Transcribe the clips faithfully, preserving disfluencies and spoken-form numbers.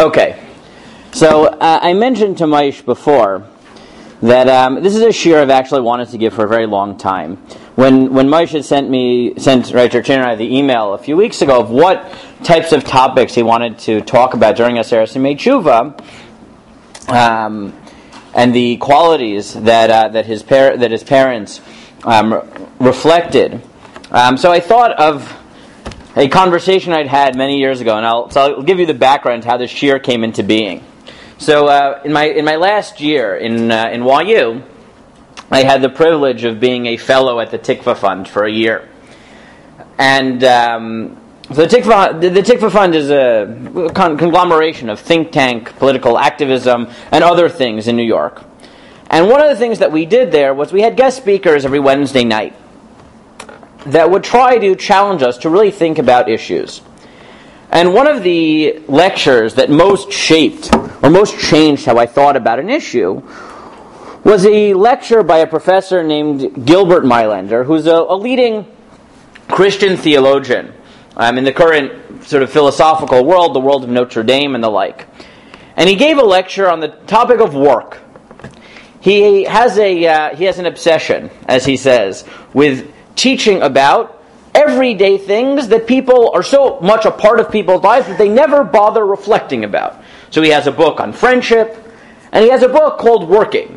Okay, so uh, I mentioned to Maish before that um, this is a shiur I've actually wanted to give for a very long time. When when Maish had sent me, sent Writer Chin and I the email a few weeks ago of what types of topics he wanted to talk about during Aseret Yemei Tshuva, um, and the qualities that uh, that his par- that his parents um, reflected. Um, so I thought of a conversation I'd had many years ago, and I'll, so I'll give you the background to how this shiur came into being. So uh, in my in my last year in uh, in Y U, I had the privilege of being a fellow at the Tikva Fund for a year, and um, so the Tikva the, the Tikva Fund is a con- conglomeration of think tank, political activism, and other things in New York. And one of the things that we did there was we had guest speakers every Wednesday night that would try to challenge us to really think about issues. And one of the lectures that most shaped, or most changed how I thought about an issue, was a lecture by a professor named Gilbert Meilaender, who's a, a leading Christian theologian um, in the current sort of philosophical world, the world of Notre Dame and the like. And he gave a lecture on the topic of work. He has a uh, he has an obsession, as he says, with teaching about everyday things that people are so much a part of people's lives that they never bother reflecting about. So he has a book on friendship, and he has a book called Working.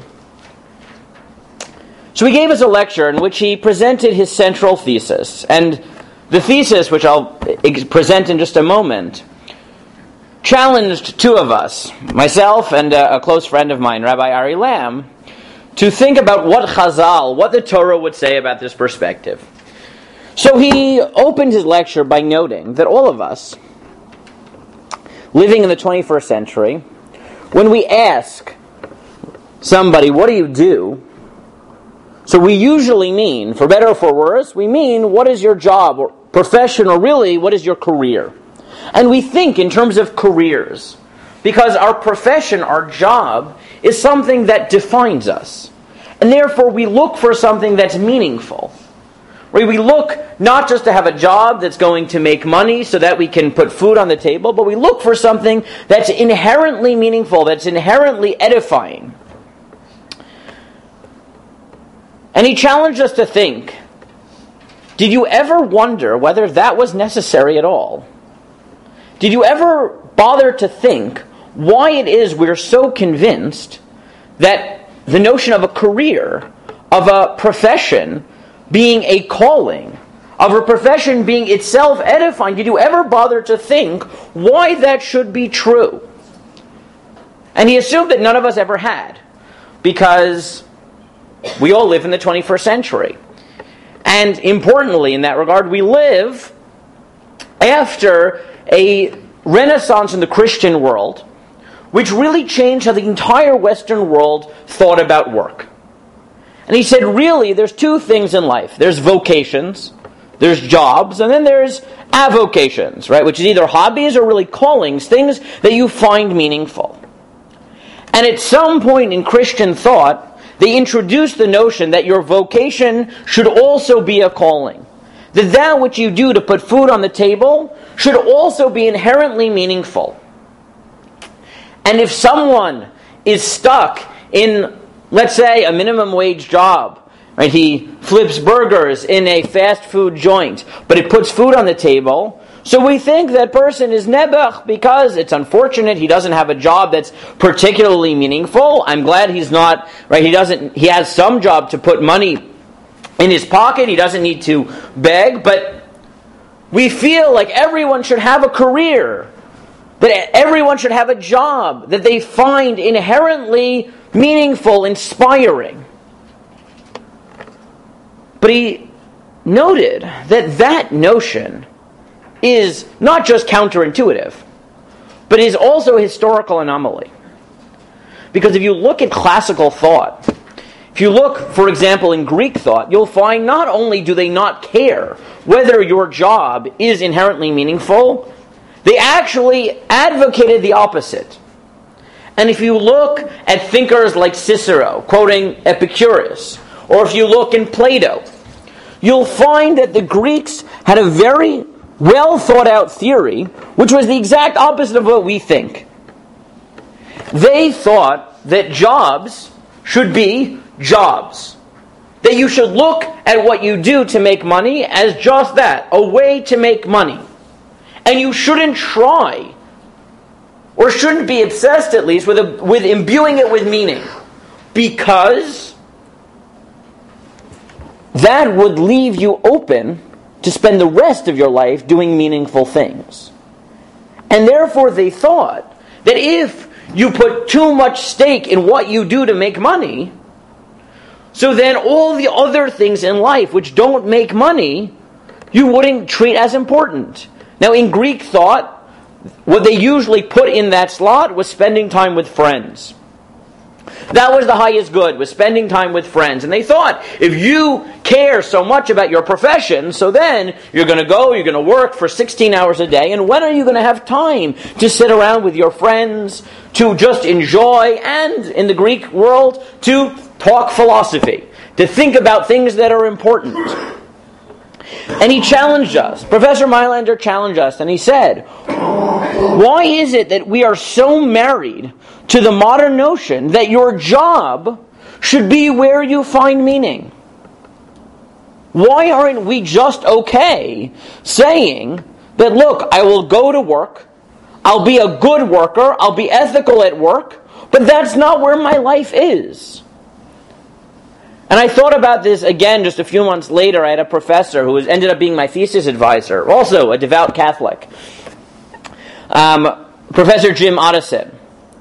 So he gave us a lecture in which he presented his central thesis. And the thesis, which I'll present in just a moment, challenged two of us, myself and a, a close friend of mine, Rabbi Ari Lamb, to think about what Chazal, what the Torah would say about this perspective. So he opened his lecture by noting that all of us, living in the twenty-first century, when we ask somebody, what do you do? So we usually mean, for better or for worse, we mean, what is your job or profession, or really, what is your career? And we think in terms of careers, because our profession, our job, is something that defines us. And therefore we look for something that's meaningful. Right? We look not just to have a job that's going to make money so that we can put food on the table, but we look for something that's inherently meaningful, that's inherently edifying. And he challenged us to think, did you ever wonder whether that was necessary at all? Did you ever bother to think why it is we're so convinced that the notion of a career, of a profession being a calling, of a profession being itself edifying, did you ever bother to think why that should be true? And he assumed that none of us ever had, because we all live in the twenty-first century. And importantly, in that regard, we live after a renaissance in the Christian world, which really changed how the entire Western world thought about work. And he said, really, there's two things in life. There's vocations, there's jobs, and then there's avocations, right? Which is either hobbies or really callings, things that you find meaningful. And at some point in Christian thought, they introduced the notion that your vocation should also be a calling. That that which you do to put food on the table should also be inherently meaningful. And if someone is stuck in, let's say, a minimum wage job, right? He flips burgers in a fast food joint, but it puts food on the table. So we think that person is nebuch because it's unfortunate he doesn't have a job that's particularly meaningful. I'm glad he's not, right? He doesn't, he has some job to put money in his pocket. He doesn't need to beg, but we feel like everyone should have a career, that everyone should have a job that they find inherently meaningful, inspiring. But he noted that that notion is not just counterintuitive, but is also a historical anomaly. Because if you look at classical thought, if you look, for example, in Greek thought, you'll find not only do they not care whether your job is inherently meaningful, they actually advocated the opposite. And if you look at thinkers like Cicero, quoting Epicurus, or if you look in Plato, you'll find that the Greeks had a very well thought out theory, which was the exact opposite of what we think. They thought that jobs should be jobs. That you should look at what you do to make money as just that, a way to make money. And you shouldn't try, or shouldn't be obsessed at least, with, a, with imbuing it with meaning. Because that would leave you open to spend the rest of your life doing meaningful things. And therefore they thought that if you put too much stake in what you do to make money, so then all the other things in life which don't make money, you wouldn't treat as important. Now in Greek thought, what they usually put in that slot was spending time with friends. That was the highest good, was spending time with friends. And they thought, if you care so much about your profession, so then you're going to go, you're going to work for sixteen hours a day, and when are you going to have time to sit around with your friends, to just enjoy, and in the Greek world, to talk philosophy, to think about things that are important? And he challenged us. Professor Mailander challenged us, and he said, why is it that we are so married to the modern notion that your job should be where you find meaning? Why aren't we just okay saying that, look, I will go to work, I'll be a good worker, I'll be ethical at work, but that's not where my life is? And I thought about this again just a few months later. I had a professor who was, ended up being my thesis advisor, also a devout Catholic, um, Professor Jim Otteson,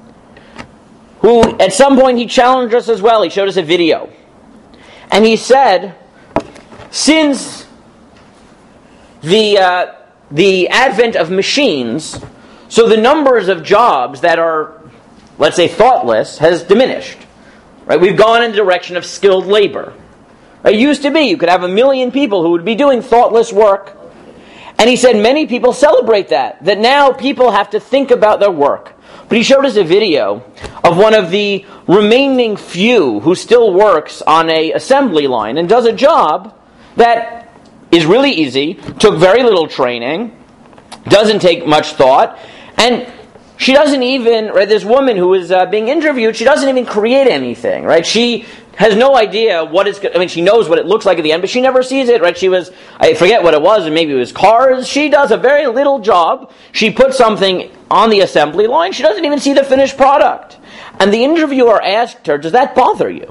who at some point he challenged us as well. He showed us a video. And he said, since the, uh, the advent of machines, so the numbers of jobs that are, let's say, thoughtless has diminished. Right? We've gone in the direction of skilled labor. It used to be you could have a million people who would be doing thoughtless work. And he said many people celebrate that, that now people have to think about their work. But he showed us a video of one of the remaining few who still works on an assembly line and does a job that is really easy, took very little training, doesn't take much thought, and she doesn't even, right, this woman who is uh, being interviewed, she doesn't even create anything, right? She has no idea what it's, I mean, she knows what it looks like at the end, but she never sees it, right? She was, I forget what it was, and maybe it was cars. She does a very little job. She puts something on the assembly line. She doesn't even see the finished product. And the interviewer asked her, does that bother you?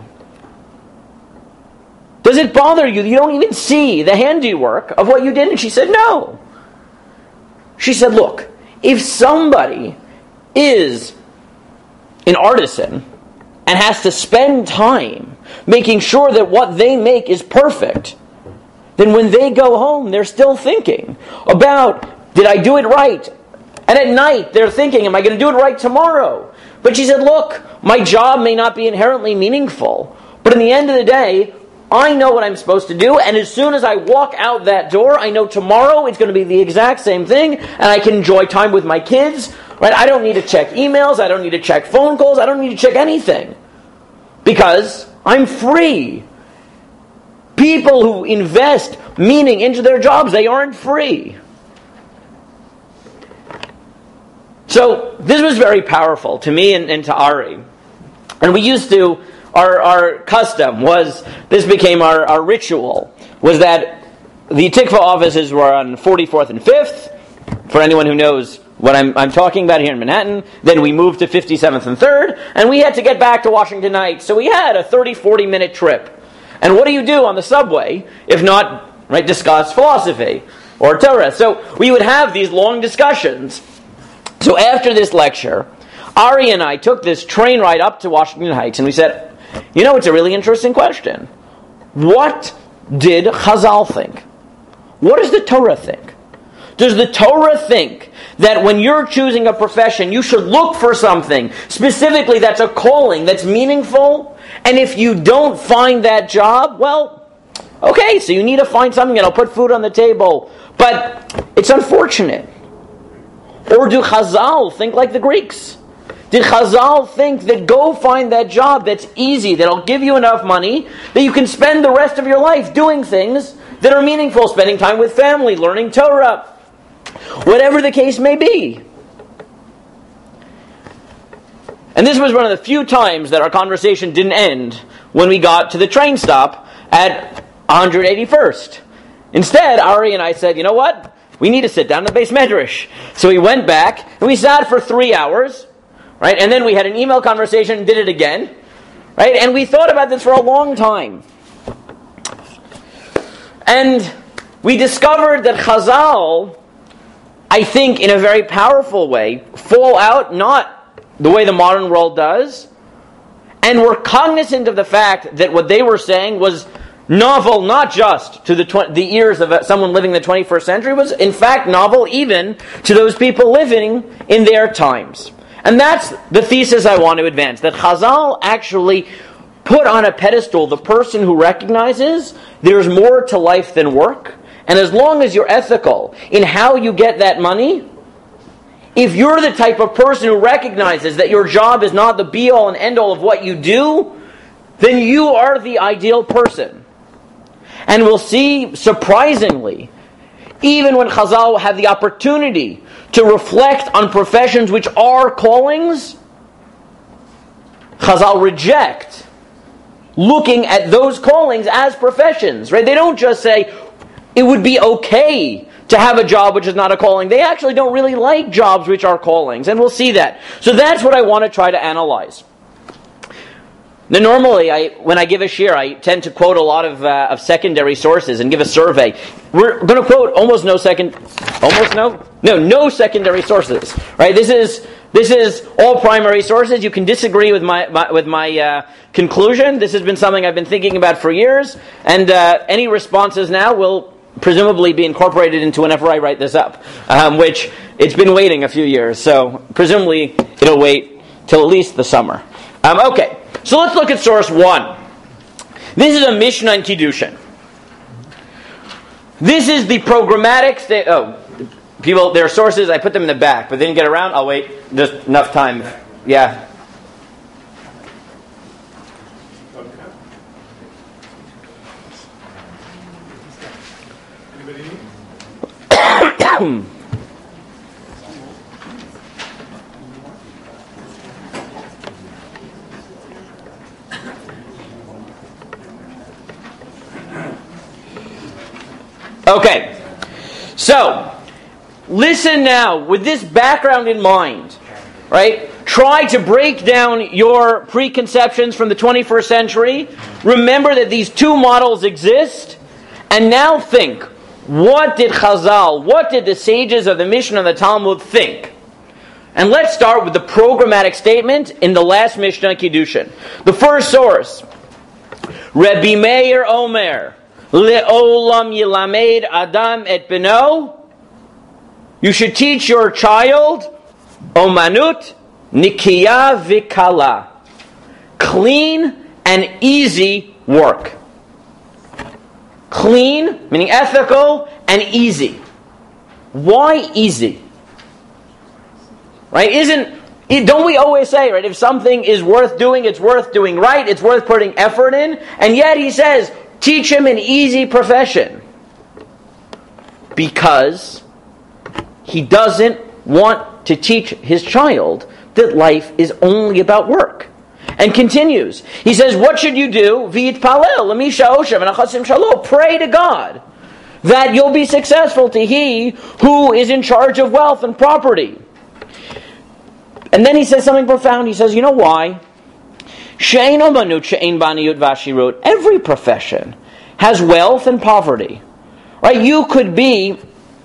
Does it bother you that you don't even see the handiwork of what you did? And she said, no. She said, look, if somebody is an artisan and has to spend time making sure that what they make is perfect, then when they go home, they're still thinking about, did I do it right? And at night, they're thinking, am I going to do it right tomorrow? But she said, look, my job may not be inherently meaningful, but in the end of the day, I know what I'm supposed to do, and as soon as I walk out that door, I know tomorrow it's going to be the exact same thing, and I can enjoy time with my kids. Right? I don't need to check emails, I don't need to check phone calls, I don't need to check anything. Because I'm free. People who invest meaning into their jobs, they aren't free. So this was very powerful to me and, and to Ari. And we used to, our, our custom was, this became our, our ritual, was that the Tikva offices were on forty-fourth and fifth, for anyone who knows what I'm, I'm talking about here in Manhattan. Then we moved to fifty-seventh and third, and we had to get back to Washington Heights. So we had a thirty, forty minute trip. And what do you do on the subway if not, right, discuss philosophy or Torah? So we would have these long discussions. So after this lecture, Ari and I took this train ride up to Washington Heights, and we said, you know, it's a really interesting question. What did Chazal think? What does the Torah think? Does the Torah think that when you're choosing a profession, you should look for something specifically that's a calling, that's meaningful? And if you don't find that job, well, okay, so you need to find something that'll put food on the table. But it's unfortunate. Or do Chazal think like the Greeks? Did Chazal think that go find that job that's easy, that'll give you enough money, that you can spend the rest of your life doing things that are meaningful, spending time with family, learning Torah, whatever the case may be? And this was one of the few times that our conversation didn't end when we got to the train stop at one hundred eighty-first. Instead, Ari and I said, you know what? We need to sit down in the Beis Medrash. So we went back, and we sat for three hours, right? And then we had an email conversation and did it again, right? And we thought about this for a long time. And we discovered that Chazal, I think in a very powerful way, fall out not the way the modern world does, and were cognizant of the fact that what they were saying was novel not just to the tw- the ears of someone living in the twenty-first century, was in fact novel even to those people living in their times. And that's the thesis I want to advance, that Chazal actually put on a pedestal the person who recognizes there's more to life than work, and as long as you're ethical in how you get that money, if you're the type of person who recognizes that your job is not the be-all and end-all of what you do, then you are the ideal person. And we'll see, surprisingly, even when Chazal have the opportunity to reflect on professions which are callings, Chazal reject looking at those callings as professions. Right? They don't just say, it would be okay to have a job which is not a calling. They actually don't really like jobs which are callings, and we'll see that. So that's what I want to try to analyze. Now, normally, I, when I give a shir, I tend to quote a lot of, uh, of secondary sources and give a survey. We're going to quote almost no second, almost no, no, no secondary sources. Right? This is this is all primary sources. You can disagree with my, my with my uh, conclusion. This has been something I've been thinking about for years, and uh, any responses now will presumably be incorporated into whenever I write this up, um, which it's been waiting a few years, so presumably it'll wait till at least the summer. Um, okay, so let's look at source one. This is a Mishnah in Kiddushin. This is the programmatic state. Oh, people, there are sources, I put them in the back, but they didn't get around. I'll wait just enough time. Yeah. Okay, so listen now with this background in mind, right? Try to break down your preconceptions from the twenty-first century. Remember that these two models exist, and now think, what did Chazal, what did the sages of the Mishnah and the Talmud think? And let's start with the programmatic statement in the last Mishnah Kiddushin. The first source, Rabbi Meir Omer, Le'olam yilamed Adam et beno. You should teach your child omanut nikiya vikala, clean and easy work. Clean, meaning ethical, and easy. Why easy? Right? Isn't don't we always say, right, if something is worth doing, it's worth doing right, it's worth putting effort in, and yet he says, teach him an easy profession. Because he doesn't want to teach his child that life is only about work. And continues. He says, what should you do? V'yitpalel l'misha oshem v'nachasim shalom. Pray to God that you'll be successful to He who is in charge of wealth and property. And then he says something profound. He says, you know why? She'ein omanut she'ein baniyut v'ashirut. Every profession has wealth and poverty. Right? You could be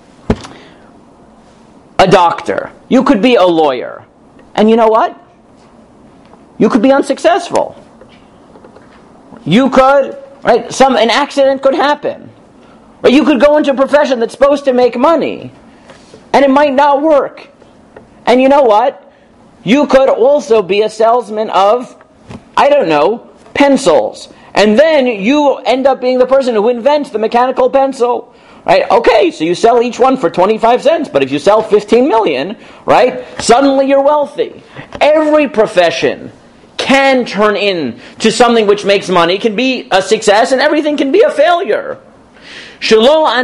a doctor. You could be a lawyer. And you know what? You could be unsuccessful. You could, right, some an accident could happen. Or you could go into a profession that's supposed to make money, and it might not work. And you know what? You could also be a salesman of, I don't know, pencils. And then you end up being the person who invents the mechanical pencil. Right? Okay, so you sell each one for twenty-five cents, but if you sell fifteen million, right, suddenly you're wealthy. Every profession can turn into something which makes money, can be a success, and everything can be a failure.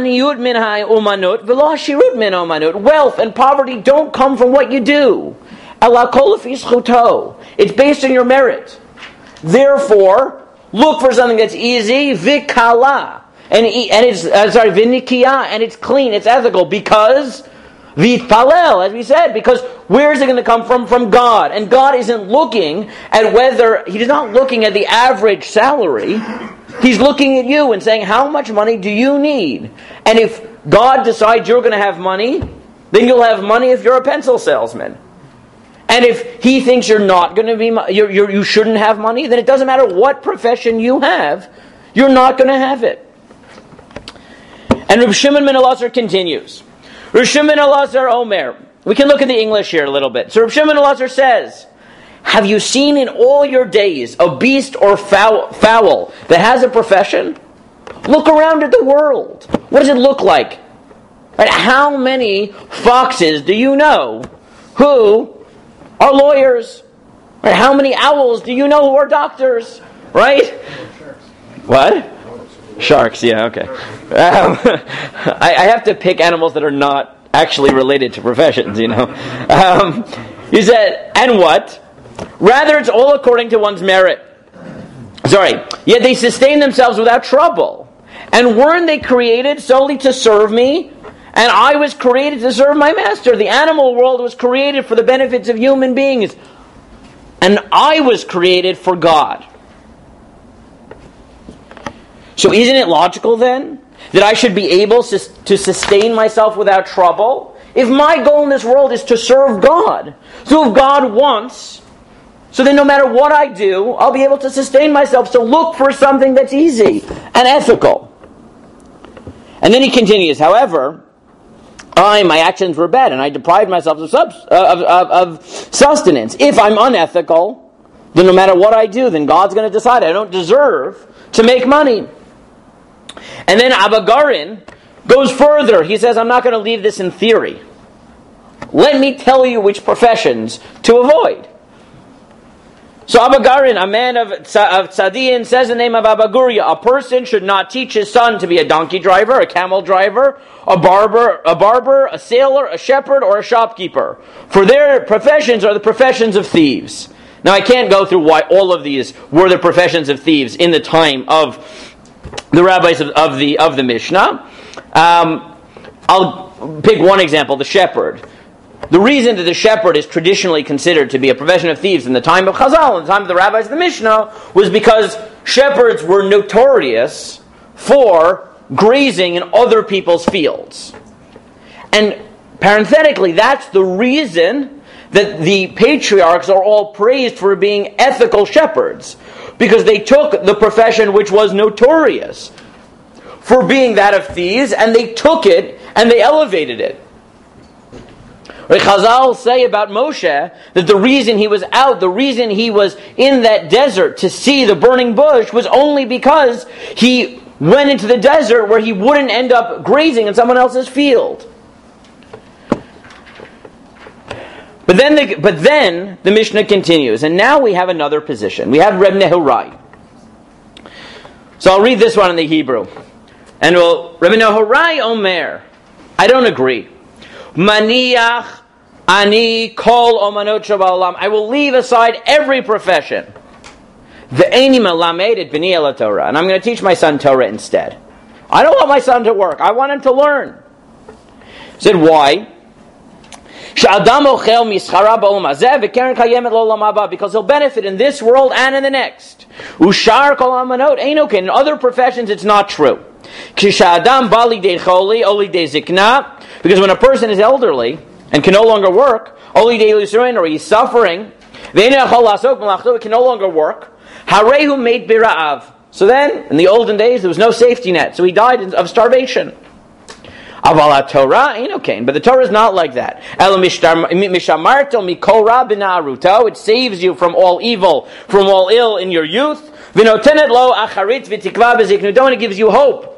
Wealth and poverty don't come from what you do. Ela kol lefi zchuto. It's based on your merit. Therefore, look for something that's easy, vikala, and and it's uh, sorry, vinikia, and it's clean, it's ethical, because vitpalel, as we said, because where is it going to come from? From God, and God isn't looking at whether He's not looking at the average salary. He's looking at you and saying, how much money do you need? And if God decides you're going to have money, then you'll have money if you're a pencil salesman. And if He thinks you're not going to be, you're, you're, you shouldn't have money, then it doesn't matter what profession you have, you're not going to have it. And Reb Shimon ben Elazar continues. Reb Shimon ben Elazar Omer. We can look at the English here a little bit. So Reb Shimon ben Elazar says, have you seen in all your days a beast or fowl, fowl that has a profession? Look around at the world. What does it look like? Right? How many foxes do you know who are lawyers? Right? How many owls do you know who are doctors? Right? What? Sharks, yeah, okay. Um, I, I have to pick animals that are not actually related to professions, you know. Um, he said, and what? Rather, it's all according to one's merit. Sorry. Yet they sustain themselves without trouble. And weren't they created solely to serve me? And I was created to serve my master. The animal world was created for the benefits of human beings. And I was created for God. So isn't it logical then that I should be able to sustain myself without trouble? If my goal in this world is to serve God, so if God wants, so then no matter what I do, I'll be able to sustain myself. So look for something that's easy and ethical. And then he continues, however, I, my actions were bad, and I deprived myself of, subs, uh, of, of, of sustenance. If I'm unethical, then no matter what I do, then God's going to decide I don't deserve to make money. And then Abba Garin goes further. He says, I'm not going to leave this in theory. Let me tell you which professions to avoid. So Abba Garin, a man of, of Tzadian, says the name of Abba Guria, a person should not teach his son to be a donkey driver, a camel driver, a barber, a barber, a sailor, a shepherd, or a shopkeeper. For their professions are the professions of thieves. Now I can't go through why all of these were the professions of thieves in the time of the rabbis of, of the of the Mishnah. Um, I'll pick one example, the shepherd. The reason that the shepherd is traditionally considered to be a profession of thieves in the time of Chazal, in the time of the rabbis of the Mishnah, was because shepherds were notorious for grazing in other people's fields. And parenthetically, that's the reason that the patriarchs are all praised for being ethical shepherds, because they took the profession which was notorious for being that of thieves, and they took it and they elevated it. Chazal say about Moshe that the reason he was out, the reason he was in that desert to see the burning bush, was only because he went into the desert where he wouldn't end up grazing in someone else's field. But then the, but then the Mishnah continues, and now we have another position. We have Reb Nehurai. So I'll read this one in the Hebrew. And we'll, Reb Nehurai Omer, I don't agree. Maniach ani kol omanot shabalam. I will leave aside every profession. Ve'eni melamed et b'ni ela Torah. And I'm going to teach my son Torah instead. I don't want my son to work. I want him to learn. He said, why? Because he'll benefit in this world and in the next. Ushar kol amanot ain't okay. In other professions, it's not true. Because when a person is elderly and can no longer work, or he's suffering, he can no longer work. So then, in the olden days, there was no safety net, so he died of starvation. Torah ain't okay, but the Torah is not like that. It saves you from all evil, from all ill in your youth. It gives you hope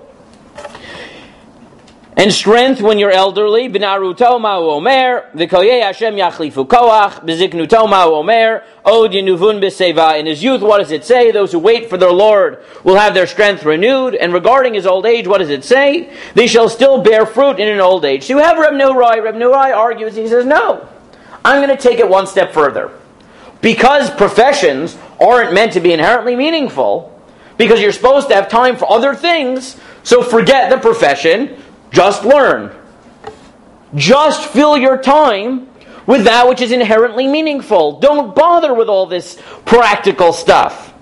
and strength when you're elderly. B'naruto ma'u omer, v'koyei Hashem yachlifu koach, b'ziknuto ma'u omer, od yenuvun b'seva. In his youth, what does it say? Those who wait for their Lord will have their strength renewed. And regarding his old age, what does it say? They shall still bear fruit in an old age. So you have Reb Nehurai. Reb Nehurai argues, he says, no. I'm going to take it one step further. Because professions aren't meant to be inherently meaningful, because you're supposed to have time for other things, so forget the profession, just learn. Just fill your time with that which is inherently meaningful. Don't bother with all this practical stuff.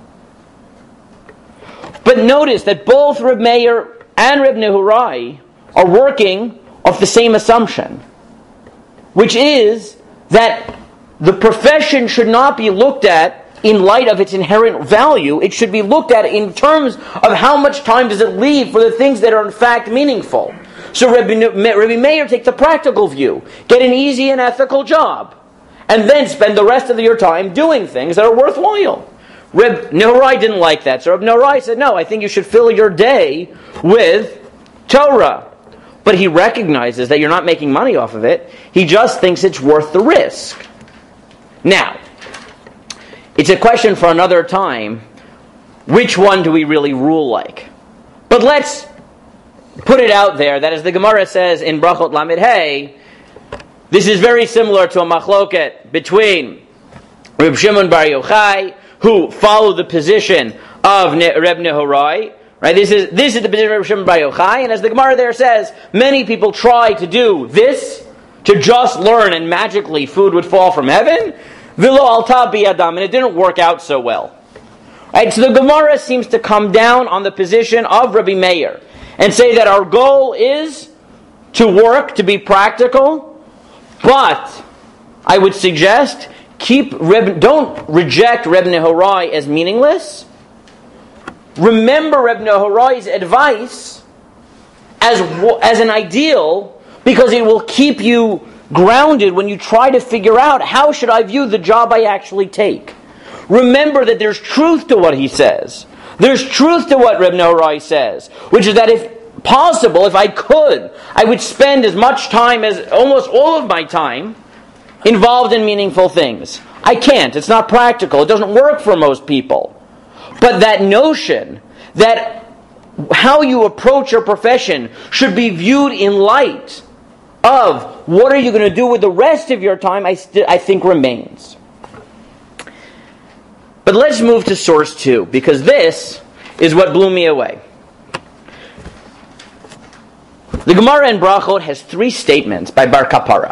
But notice that both Reb Meir and Reb Nehurai are working off the same assumption, which is that the profession should not be looked at in light of its inherent value. It should be looked at in terms of how much time does it leave for the things that are in fact meaningful. So Rabbi, Rabbi Meir takes the practical view. Get an easy and ethical job. And then spend the rest of your time doing things that are worthwhile. Reb Nehurai didn't like that. So Reb Nehurai said, no, I think you should fill your day with Torah. But he recognizes that you're not making money off of it. He just thinks it's worth the risk. Now, it's a question for another time. Which one do we really rule like? But let's put it out there that as the Gemara says in Brachot Lamed Hey, this is very similar to a machloket between Reb Shimon Bar Yochai, who followed the position of Reb Nehurai. Right? This is this is the position of Reb Shimon Bar Yochai, and as the Gemara there says, many people try to do this, to just learn and magically food would fall from heaven. V'lo alta biyadam, and it didn't work out so well. Right? So the Gemara seems to come down on the position of Rabbi Meir and say that our goal is to work, to be practical, but I would suggest keep Reb, don't reject Reb Nehurai as meaningless. Remember Reb Nehurai's advice as as an ideal, because it will keep you grounded when you try to figure out how should I view the job I actually take. Remember that there's truth to what he says. There's truth to what Reb Nehurai says, which is that if possible, if I could, I would spend as much time as almost all of my time involved in meaningful things. I can't. It's not practical. It doesn't work for most people. But that notion that how you approach your profession should be viewed in light of what are you going to do with the rest of your time, I, st- I think remains. But let's move to source two, because this is what blew me away. The Gemara in Brachot has three statements by Bar Kapara.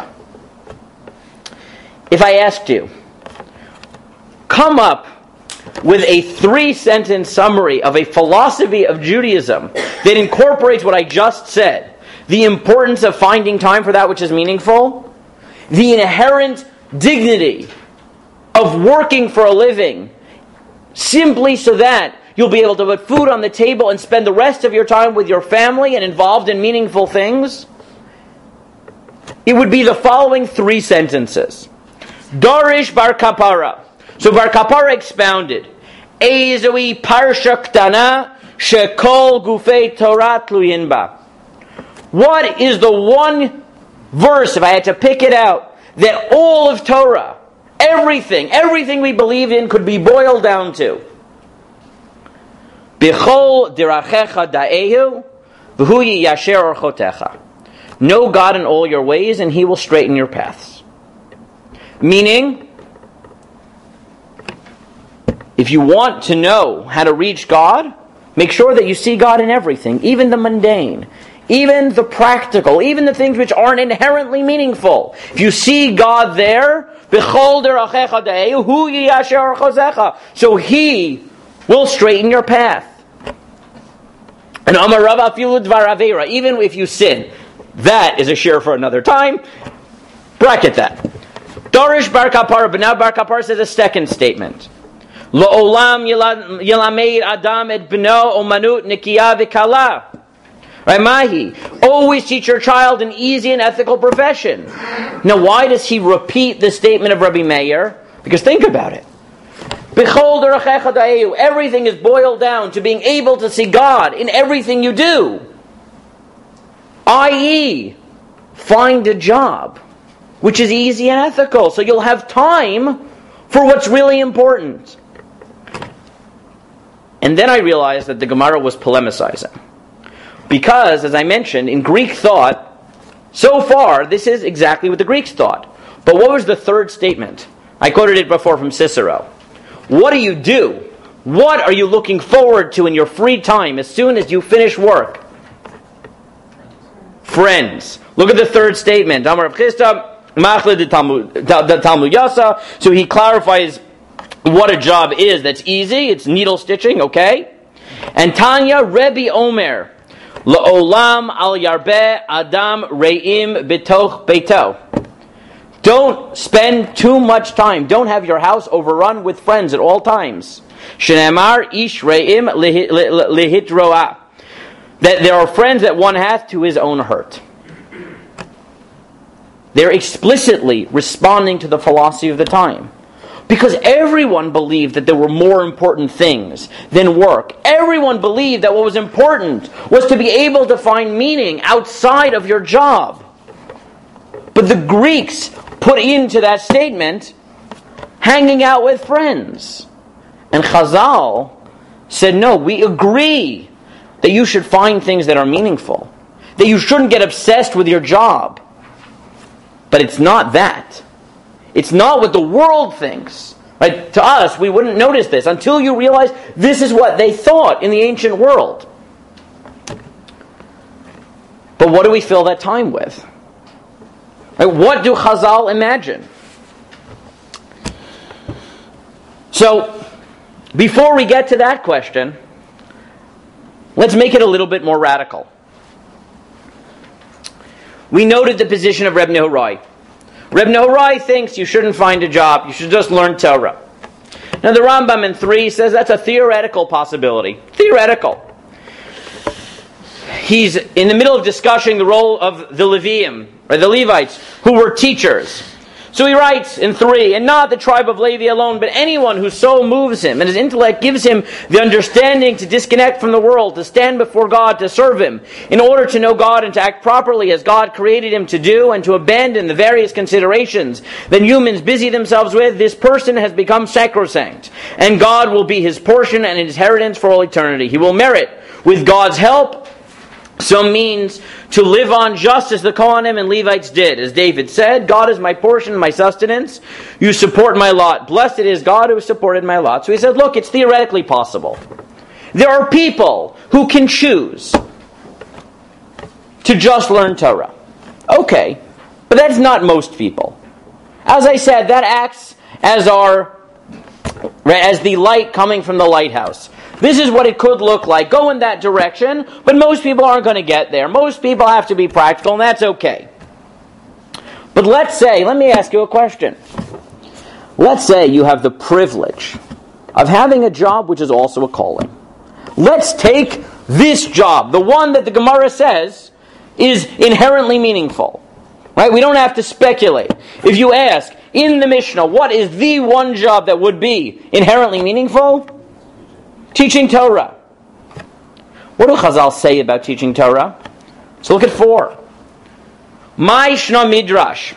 If I asked you, come up with a three-sentence summary of a philosophy of Judaism that incorporates what I just said, the importance of finding time for that which is meaningful, the inherent dignity of working for a living, simply so that you'll be able to put food on the table and spend the rest of your time with your family and involved in meaningful things, it would be the following three sentences. Darish Bar Kapara. So Bar Kapara expounded, Eizoi Parsha Ktana Shekol Gufei Torah Tluyin Ba. What is the one verse, if I had to pick it out, that all of Torah, everything, everything we believe in could be boiled down to? B'chol dirachecha da'ehu, v'hu yasher orchotecha. Know God in all your ways, and He will straighten your paths. Meaning, if you want to know how to reach God, make sure that you see God in everything, even the mundane, even the practical, even the things which aren't inherently meaningful. If you see God there, so He will straighten your path. And Amar Rav afilu dvar aveira, even if you sin, that is a share for another time. Bracket that. Darish Bar Kapara, but now Bar Kapara says a second statement. Lo'olam yilameid adam et beno omanut nikiya v'kala. Right, Mahi. Always teach your child an easy and ethical profession. Now, why does he repeat the statement of Rabbi Meir? Because think about it. Everything is boiled down to being able to see God in everything you do. that is, find a job which is easy and ethical, so you'll have time for what's really important. And then I realized that the Gemara was polemicizing. Because, as I mentioned, in Greek thought, so far, this is exactly what the Greeks thought. But what was the third statement? I quoted it before from Cicero. What do you do? What are you looking forward to in your free time as soon as you finish work? Friends. Look at the third statement. Amar Rav Chisda, Machle de Talmud Yasa. So he clarifies what a job is that's easy. It's needle stitching, okay? And Tanya, Rebbe Omer, La'olam al Yarbe Adam Re'im Betoch Beito. Don't spend too much time. Don't have your house overrun with friends at all times. Shenemar ish re'im lihitroa. That there are friends that one hath to his own hurt. They're explicitly responding to the philosophy of the time. Because everyone believed that there were more important things than work. Everyone believed that what was important was to be able to find meaning outside of your job. But the Greeks put into that statement, hanging out with friends. And Chazal said, no, we agree that you should find things that are meaningful. That you shouldn't get obsessed with your job. But it's not that. It's not what the world thinks. Right? To us, we wouldn't notice this until you realize this is what they thought in the ancient world. But what do we fill that time with? Right? What do Chazal imagine? So, before we get to that question, let's make it a little bit more radical. We noted the position of Reb Nehorai. Reb Nehorai thinks you shouldn't find a job, you should just learn Torah. Now the Rambam in three says that's a theoretical possibility. Theoretical. He's in the middle of discussing the role of the Levium, or the Levites, who were teachers. So he writes in three, and not the tribe of Levi alone, but anyone whose soul moves him, and his intellect gives him the understanding to disconnect from the world, to stand before God, to serve Him, in order to know God and to act properly as God created him to do, and to abandon the various considerations that humans busy themselves with, this person has become sacrosanct, and God will be his portion and his inheritance for all eternity. He will merit, with God's help, some means to live on just as the Kohanim and Levites did. As David said, God is my portion, my sustenance. You support my lot. Blessed is God who has supported my lot. So he said, look, it's theoretically possible. There are people who can choose to just learn Torah. Okay, but that's not most people. As I said, that acts as our as the light coming from the lighthouse. This is what it could look like. Go in that direction, but most people aren't going to get there. Most people have to be practical, and that's okay. But let's say, let me ask you a question. Let's say you have the privilege of having a job which is also a calling. Let's take this job, the one that the Gemara says is inherently meaningful. Right? We don't have to speculate. If you ask, in the Mishnah, what is the one job that would be inherently meaningful? Teaching Torah. What do Chazal say about teaching Torah? So look at four. My Shna Midrash.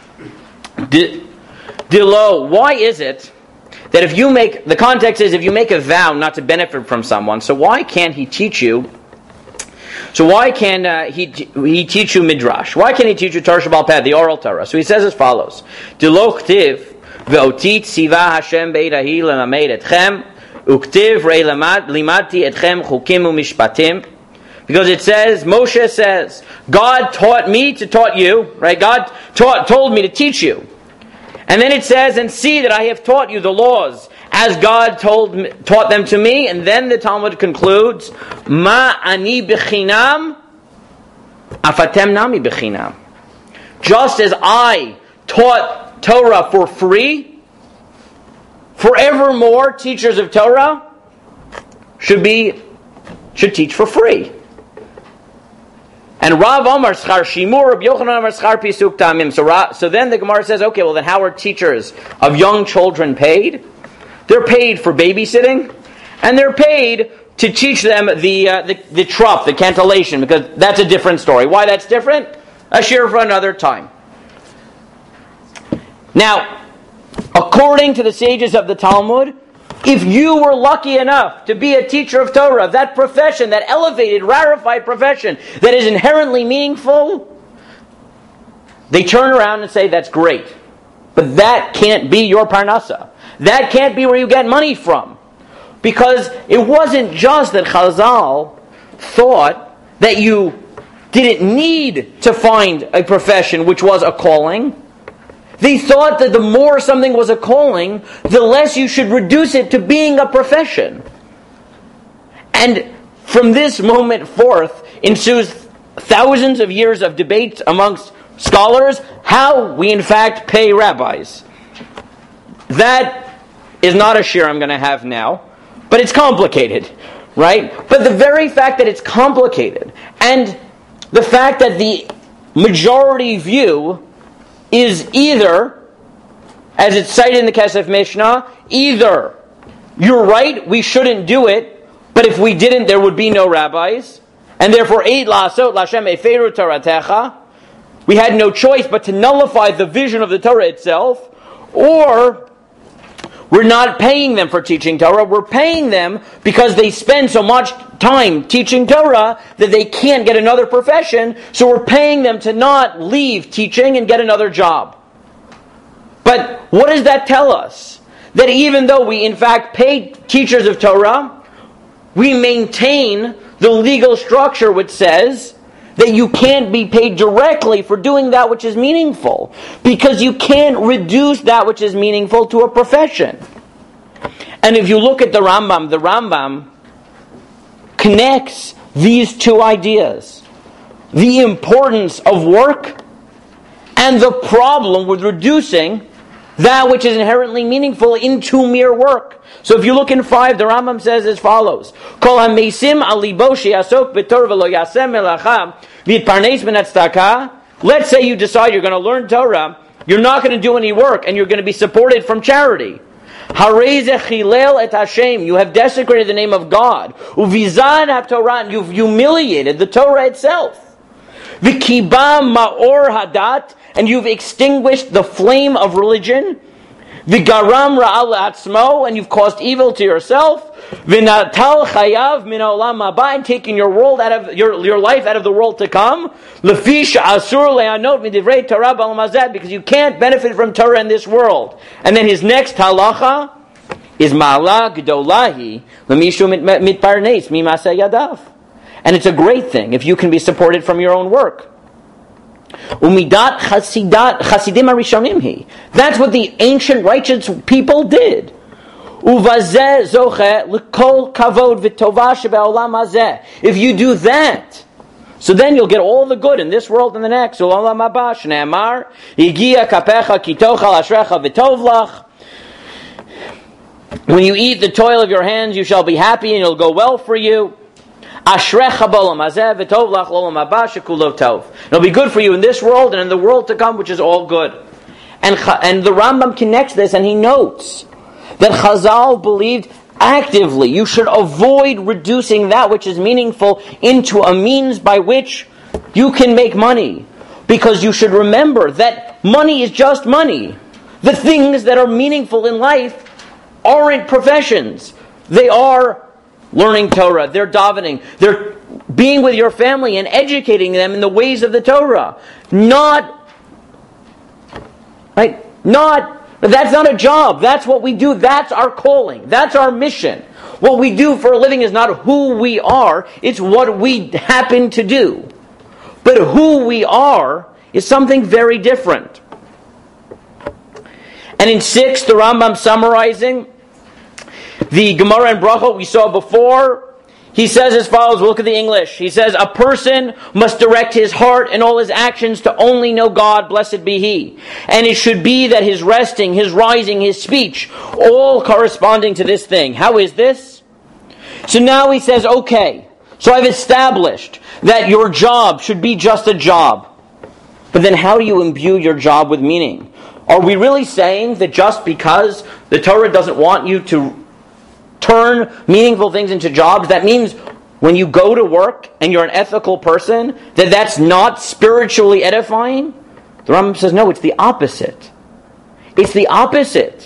Dilo. Why is it that if you make, the context is if you make a vow not to benefit from someone, so why can't he teach you, so why can't uh, he he teach you Midrash? Why can't he teach you Torah Sheba'al Peh, the oral Torah? So he says as follows. Dilo chtiv ve'otit siva Hashem be'irahi lelamed etchem uktiv rei limadti etchem chukim u'mishpatim. Because it says, Moshe says, God taught me to taught you, right? God taught, told me to teach you. And then it says, and see that I have taught you the laws as God told taught them to me. And then the Talmud concludes, Ma ani bechinam, afatem nami bechinam. Just as I taught Torah for free, forevermore teachers of Torah should be should teach for free. And Rav Omar Schar Shimur, Rav Yochanan Omar Schar Pisuk Tamim. So, Ra, so then the Gemara says, okay, well then how are teachers of young children paid? They're paid for babysitting, and they're paid to teach them the uh, the, the truff, the cantillation, because that's a different story. Why that's different? A share for another time. Now, according to the sages of the Talmud, if you were lucky enough to be a teacher of Torah, that profession, that elevated, rarefied profession that is inherently meaningful, they turn around and say, that's great. But that can't be your parnasa. That can't be where you get money from. Because it wasn't just that Chazal thought that you didn't need to find a profession which was a calling. They thought that the more something was a calling, the less you should reduce it to being a profession. And from this moment forth ensues thousands of years of debate amongst scholars how we in fact pay rabbis. That is not a shir I'm going to have now, but it's complicated, right? But the very fact that it's complicated, and the fact that the majority view is either, as it's cited in the Kesef Mishnah, either you're right, we shouldn't do it, but if we didn't, there would be no rabbis, and therefore, Eid la'asot l'Hashem eferu Toratecha, we had no choice but to nullify the vision of the Torah itself, or we're not paying them for teaching Torah, we're paying them because they spend so much time teaching Torah that they can't get another profession, so we're paying them to not leave teaching and get another job. But what does that tell us? That even though we in fact pay teachers of Torah, we maintain the legal structure which says that you can't be paid directly for doing that which is meaningful, because you can't reduce that which is meaningful to a profession. And if you look at the Rambam, the Rambam connects these two ideas: the importance of work and the problem with reducing that which is inherently meaningful into mere work. So if you look in five, the Rambam says as follows: Kol hamesim al libo sheyasok b'torah v'lo yaseh melacha v'yitparnes min tzedakah. Let's say you decide you're going to learn Torah, you're not going to do any work, and you're going to be supported from charity. Harei ze chilel et Hashem. You have desecrated the name of God. Uvizan ha-Torah. You've humiliated the Torah itself. V'kibam ma'or hadat. And you've extinguished the flame of religion. V'garam ra'al atzmo, and you've caused evil to yourself. V'natal chayav min ha'olam haba, and taking your world out of your your life out of the world to come. Lefi she'asur le'anot midivrei Torah b'olam hazeh, because you can't benefit from Torah in this world. And then his next halacha is ma'ala gdolahi lemishu mitparnes mimaseh yadav, and it's a great thing if you can be supported from your own work. Umidat chasidat chasidim harishonim hi. That's what the ancient righteous people did. Uvazeh zoche l'kol kavod v'tova shebe'olam hazeh. If you do that, so then you'll get all the good in this world and the next. U'olam haba shne'amar higia kapecha kitocha l'ashrecha v'tov lach. When you eat the toil of your hands, you shall be happy and it'll go well for you. Ashrecha b'olam hazeh v'tov lach l'olam haba shekulo tov. It'll be good for you in this world and in the world to come, which is all good. And and the Rambam connects this, and he notes that Chazal believed actively you should avoid reducing that which is meaningful into a means by which you can make money, because you should remember that money is just money. The things that are meaningful in life aren't professions; they are learning Torah, they're davening, they're being with your family and educating them in the ways of the Torah. Not, right? Not, that's not a job. That's what we do. That's our calling. That's our mission. What we do for a living is not who we are, it's what we happen to do. But who we are is something very different. And in six, the Rambam summarizing the Gemara and Brachot we saw before, he says as follows. We'll look at the English. He says, a person must direct his heart and all his actions to only know God, blessed be He. And it should be that his resting, his rising, his speech, all corresponding to this thing. How is this? So now he says, okay, so I've established that your job should be just a job. But then how do you imbue your job with meaning? Are we really saying that just because the Torah doesn't want you to turn meaningful things into jobs, that means when you go to work and you're an ethical person, that that's not spiritually edifying? The Rambam says, no, it's the opposite. It's the opposite.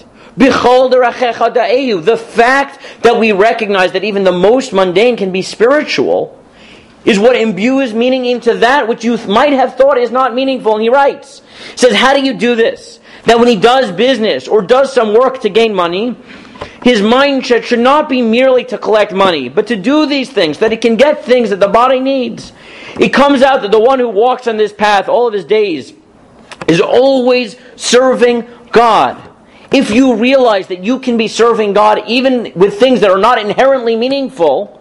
The fact that we recognize that even the most mundane can be spiritual is what imbues meaning into that which you might have thought is not meaningful. And he writes, he says, how do you do this? That when he does business or does some work to gain money, his mindset should not be merely to collect money, but to do these things, that he can get things that the body needs. It comes out that the one who walks on this path all of his days is always serving God. If you realize that you can be serving God even with things that are not inherently meaningful,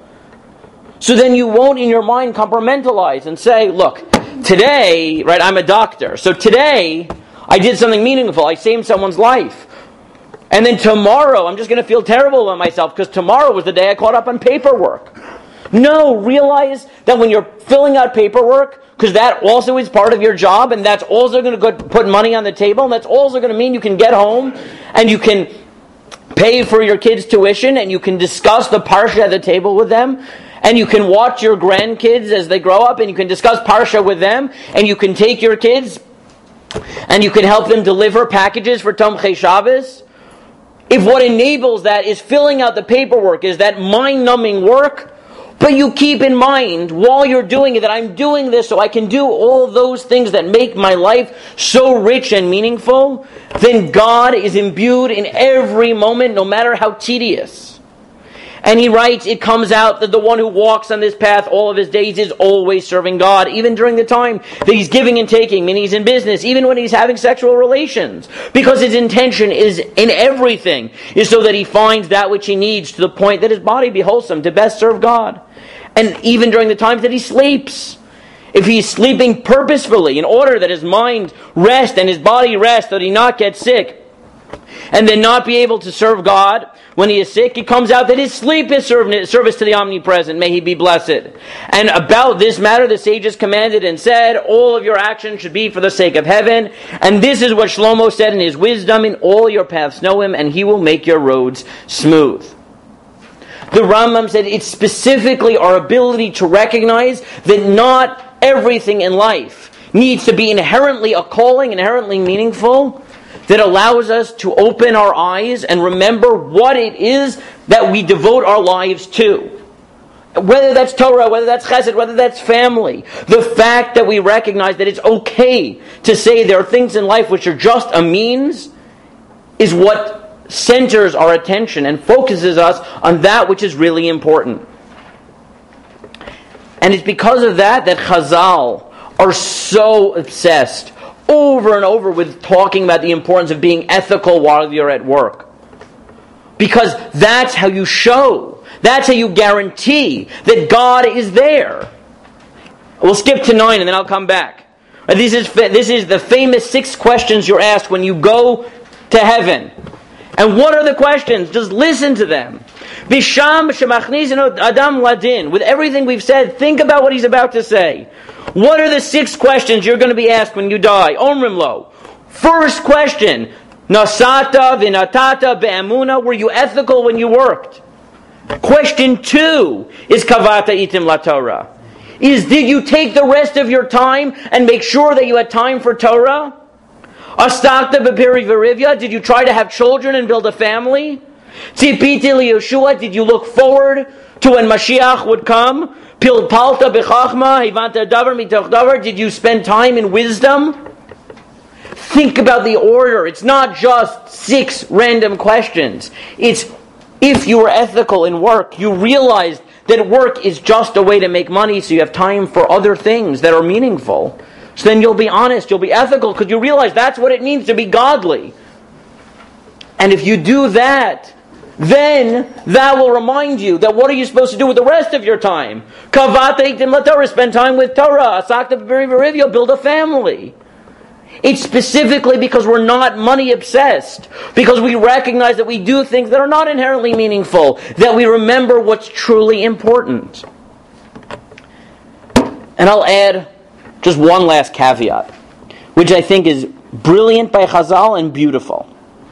so then you won't in your mind compartmentalize and say, look, today, right, I'm a doctor, so today I did something meaningful, I saved someone's life. And then tomorrow I'm just going to feel terrible about myself because tomorrow was the day I caught up on paperwork. No, realize that when you're filling out paperwork, because that also is part of your job, and that's also going to put money on the table, and that's also going to mean you can get home, and you can pay for your kids' tuition, and you can discuss the Parsha at the table with them, and you can watch your grandkids as they grow up, and you can discuss Parsha with them, and you can take your kids, and you can help them deliver packages for Tomchei Shabbos. If what enables that is filling out the paperwork, is that mind-numbing work, but you keep in mind while you're doing it that I'm doing this so I can do all those things that make my life so rich and meaningful, then God is imbued in every moment, no matter how tedious. And he writes, it comes out that the one who walks on this path all of his days is always serving God, even during the time that he's giving and taking, when he's in business, even when he's having sexual relations. Because his intention is in everything, is so that he finds that which he needs to the point that his body be wholesome, to best serve God. And even during the times that he sleeps. If he's sleeping purposefully in order that his mind rest and his body rest, that he not get sick, and then not be able to serve God when he is sick, it comes out that his sleep is service to the omnipresent. May he be blessed. And about this matter, the sages commanded and said, all of your actions should be for the sake of heaven. And this is what Shlomo said in his wisdom, in all your paths know him, and he will make your roads smooth. The Rambam said it's specifically our ability to recognize that not everything in life needs to be inherently a calling, inherently meaningful, that allows us to open our eyes and remember what it is that we devote our lives to. Whether that's Torah, whether that's Chesed, whether that's family. The fact that we recognize that it's okay to say there are things in life which are just a means is what centers our attention and focuses us on that which is really important. And it's because of that that Chazal are so obsessed over and over with talking about the importance of being ethical while you're at work. Because that's how you show, that's how you guarantee that God is there. We'll skip to nine and then I'll come back. This is, this is the famous six questions you're asked when you go to heaven. And what are the questions? Just listen to them. Bisham shemachnisin adam ladin. With everything we've said, think about what he's about to say. What are the six questions you're going to be asked when you die? Omrim lo. First question, nasata vinatata be'amuna. Were you ethical when you worked? Question two is kavata itim la Torah. Is did you take the rest of your time and make sure that you had time for Torah? Astakta b'peri v'rivya. Did you try to have children and build a family? Tzipiti liYeshua. Did you look forward to when Mashiach would come? Pilpalta b'chachma hivanta davar mitoch davar. Did you spend time in wisdom? Think about the order. It's not just six random questions. It's if you were ethical in work, you realized that work is just a way to make money, so you have time for other things that are meaningful. So then you'll be honest, you'll be ethical, because you realize that's what it means to be godly. And if you do that, then that will remind you that what are you supposed to do with the rest of your time? Kavata itim la Torah, spend time with Torah. Asakta b'peri v'rivya, build a family. It's specifically because we're not money obsessed, because we recognize that we do things that are not inherently meaningful, that we remember what's truly important. And I'll add just one last caveat, which I think is brilliant by Chazal and beautiful.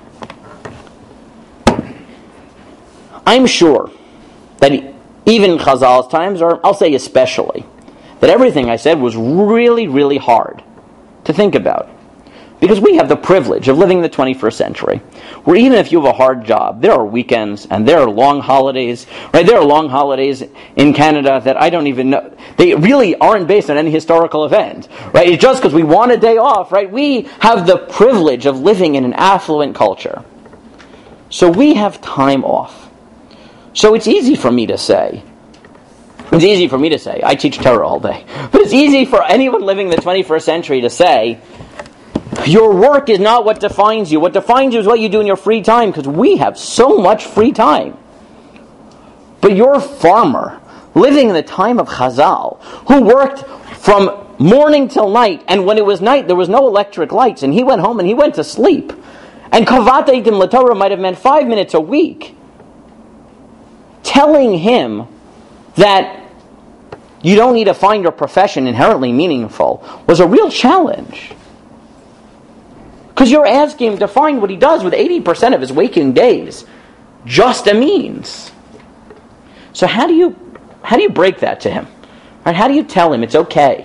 I'm sure that even in Chazal's times, or I'll say especially, that everything I said was really, really hard to think about. Because we have the privilege of living in the twenty-first century, where even if you have a hard job, there are weekends and there are long holidays, right? There are long holidays in Canada that I don't even know. They really aren't based on any historical event, right? It's just because we want a day off, right? We have the privilege of living in an affluent culture. So we have time off. So it's easy for me to say, it's easy for me to say, I teach Torah all day, but it's easy for anyone living in the twenty-first century to say, your work is not what defines you. What defines you is what you do in your free time, because we have so much free time. But you're a farmer living in the time of Chazal, who worked from morning till night, and when it was night, there was no electric lights, and he went home and he went to sleep. And Kavat Eitim LaTorah might have meant five minutes a week. Telling him that you don't need to find your profession inherently meaningful was a real challenge. Because you're asking him to find what he does with eighty percent of his waking days just a means. So how do you how do you break that to him? Right? How do you tell him it's okay?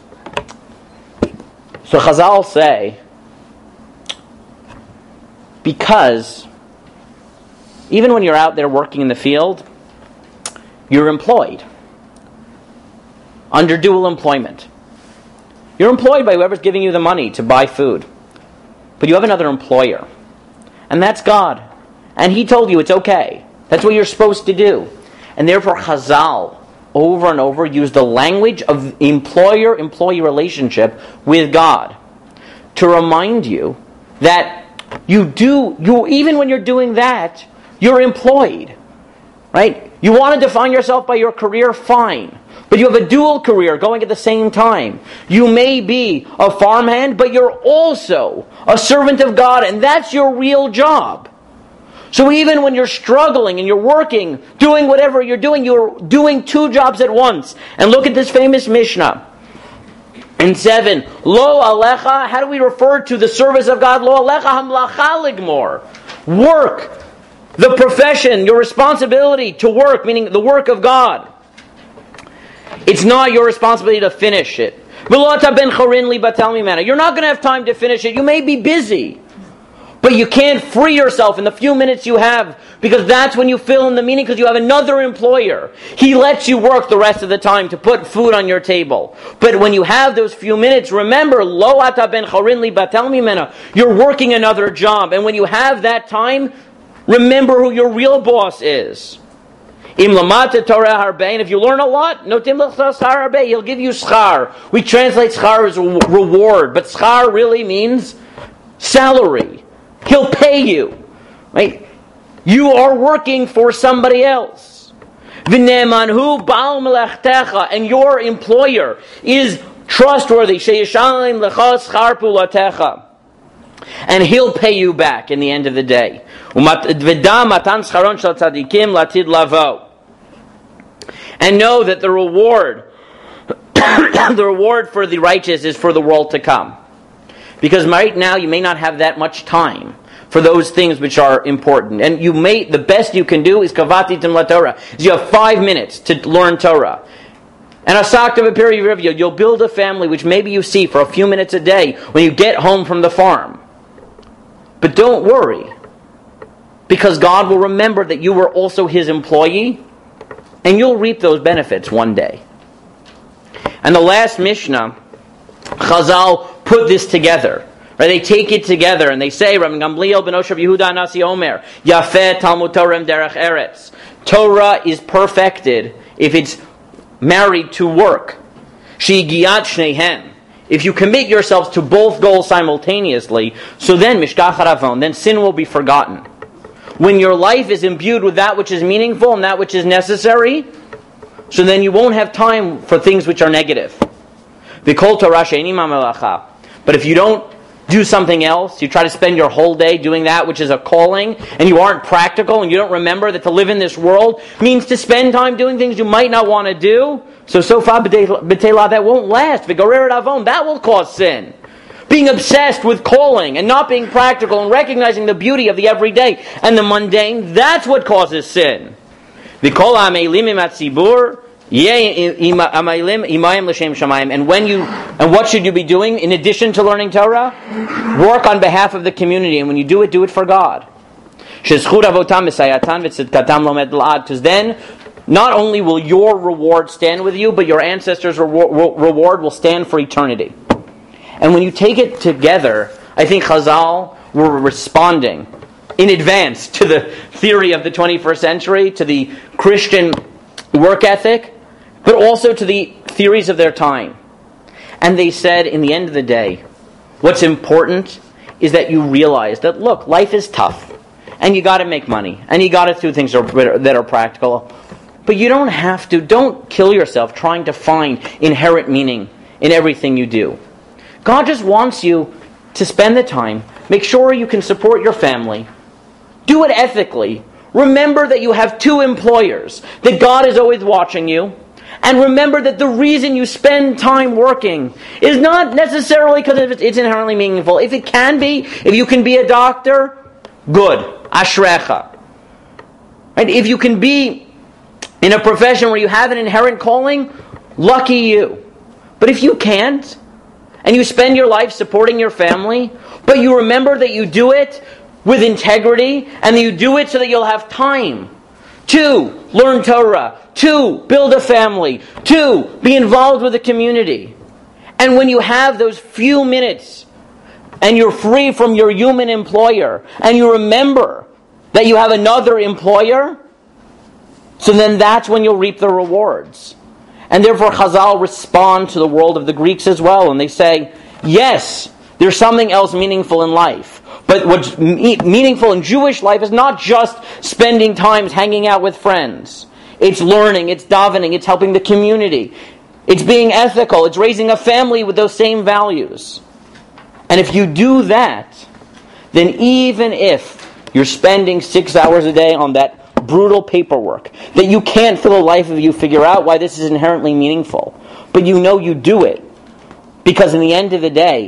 So Chazal say, because even when you're out there working in the field, you're employed under dual employment. You're employed by whoever's giving you the money to buy food. But you have another employer. And that's God. And He told you it's okay. That's what you're supposed to do. And therefore Chazal, over and over, used the language of employer-employee relationship with God to remind you that you do, you even when you're doing that, you're employed. Right? You want to define yourself by your career, fine. But you have a dual career going at the same time. You may be a farmhand, but you're also a servant of God, and that's your real job. So even when you're struggling and you're working, doing whatever you're doing, you're doing two jobs at once. And look at this famous Mishnah. In seven, Lo Alecha, how do we refer to the service of God? Lo Alecha Hamlacha Ligmor. Work, the profession, your responsibility to work, meaning the work of God. It's not your responsibility to finish it. You're not going to have time to finish it. You may be busy. But you can't free yourself in the few minutes you have, because that's when you fill in the meaning, because you have another employer. He lets you work the rest of the time to put food on your table. But when you have those few minutes, remember, Lo ata ben chorin li batel mimena. You're working another job. And when you have that time, remember who your real boss is. Im lamata Torah harbe, and if you learn a lot, notim l'chsar harbe, he'll give you schar. We translate schar as reward, but schar really means salary. He'll pay you, right? You are working for somebody else. V'ne'emanhu ba'al melechtecha, and your employer is trustworthy. Sheyishalim lecha schar pulatecha, and he'll pay you back in the end of the day. And know that the reward, the reward for the righteous is for the world to come. Because right now you may not have that much time for those things which are important. And you may, the best you can do is kavati tim la Torah. Is you have five minutes to learn Torah. And asakta v'piri rivya, you'll build a family which maybe you see for a few minutes a day when you get home from the farm. But don't worry, because God will remember that you were also His employee, and you'll reap those benefits one day. And the last Mishnah, Chazal put this together. Right? They take it together and they say, Rabbi Gamliel ben Oshav Yehuda Nasi Omer, Yafeh Talmud Torah derech eretz. Torah is perfected if it's married to work. She'igiyat shneihem. If you commit yourselves to both goals simultaneously, so then mishkach haravon, then sin will be forgotten. When your life is imbued with that which is meaningful and that which is necessary, so then you won't have time for things which are negative. V'kol Torah she'eini ma'melacha. But if you don't do something else, you try to spend your whole day doing that which is a calling, and you aren't practical, and you don't remember that to live in this world means to spend time doing things you might not want to do, so sofa b'telah, that won't last. V'gorer avon, that will cause sin. Being obsessed with calling and not being practical and recognizing the beauty of the everyday and the mundane, that's what causes sin. V'kol ha'me'elim im hatzibur And when you and what should you be doing in addition to learning Torah? Work on behalf of the community, and when you do it, do it for God. Because then, not only will your reward stand with you, but your ancestors' reward will stand for eternity. And when you take it together, I think Chazal were responding in advance to the theory of the twenty-first century, to the Christian work ethic, but also to the theories of their time. And they said, in the end of the day, what's important is that you realize that, look, life is tough, and you got to make money, and you got to do things that are, that are practical, but you don't have to, don't kill yourself trying to find inherent meaning in everything you do. God just wants you to spend the time, make sure you can support your family, do it ethically. Remember that you have two employers, that God is always watching you, and remember that the reason you spend time working is not necessarily because it's inherently meaningful. If it can be, if you can be a doctor, good, ashrecha. Right? If you can be in a profession where you have an inherent calling, lucky you. But if you can't, and you spend your life supporting your family, but you remember that you do it with integrity, and that you do it so that you'll have time to learn Torah, to build a family, to be involved with the community. And when you have those few minutes, and you're free from your human employer, and you remember that you have another employer, so then that's when you'll reap the rewards. And therefore Chazal respond to the world of the Greeks as well, and they say, yes, there's something else meaningful in life. But what's me- meaningful in Jewish life is not just spending time hanging out with friends. It's learning, it's davening, it's helping the community. It's being ethical, it's raising a family with those same values. And if you do that, then even if you're spending six hours a day on that brutal paperwork, that you can't for the life of you figure out why this is inherently meaningful, but you know you do it, because in the end of the day,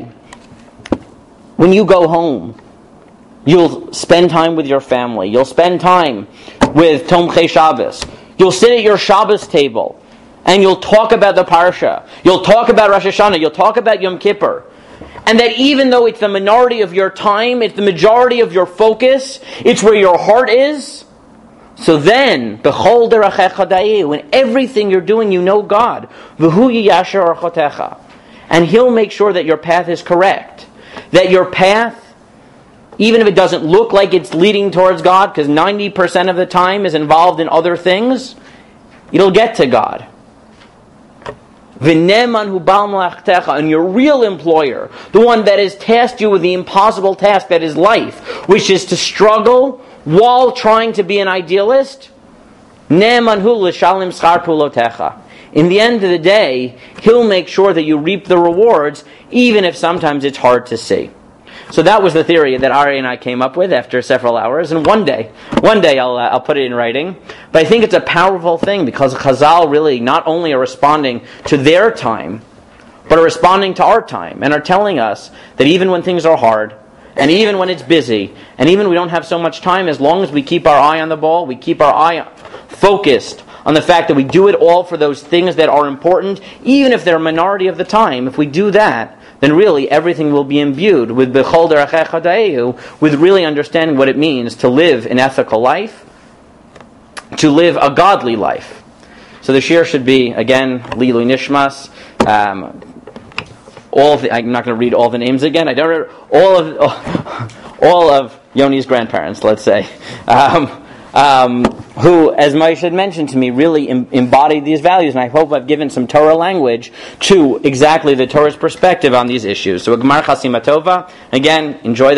when you go home, you'll spend time with your family. You'll spend time with Tomchei Shabbos. You'll sit at your Shabbos table and you'll talk about the Parsha. You'll talk about Rosh Hashanah. You'll talk about Yom Kippur. And that even though it's the minority of your time, it's the majority of your focus, it's where your heart is. So then, B'chol derachecha da'eh, when everything you're doing, you know God. V'hu yiyasher orchotecha. And He'll make sure that your path is correct. That your path, even if it doesn't look like it's leading towards God, because ninety percent of the time is involved in other things, it'll get to God. V'neman hu ba'al malachtecha, and your real employer, the one that has tasked you with the impossible task that is life, which is to struggle while trying to be an idealist, ne'eman hu l'shalim schar pulotecha. In the end of the day, He'll make sure that you reap the rewards, even if sometimes it's hard to see. So that was the theory that Ari and I came up with after several hours. And one day, one day I'll uh, I'll put it in writing. But I think it's a powerful thing, because Chazal really not only are responding to their time, but are responding to our time, and are telling us that even when things are hard, and even when it's busy, and even we don't have so much time, as long as we keep our eye on the ball, we keep our eye focused on the fact that we do it all for those things that are important, even if they're a minority of the time, if we do that, then really everything will be imbued with B'chol derachecha da'eh, with really understanding what it means to live an ethical life, to live a godly life. So the shir should be, again, Lilu Nishmas, um, all of the, I'm not going to read all the names again. I don't remember all of all of Yoni's grandparents, let's say, um, um, who, as Moshe had mentioned to me, really em- embodied these values, and I hope I've given some Torah language to exactly the Torah's perspective on these issues. So, Gemar Chasima Tova. Again, enjoy the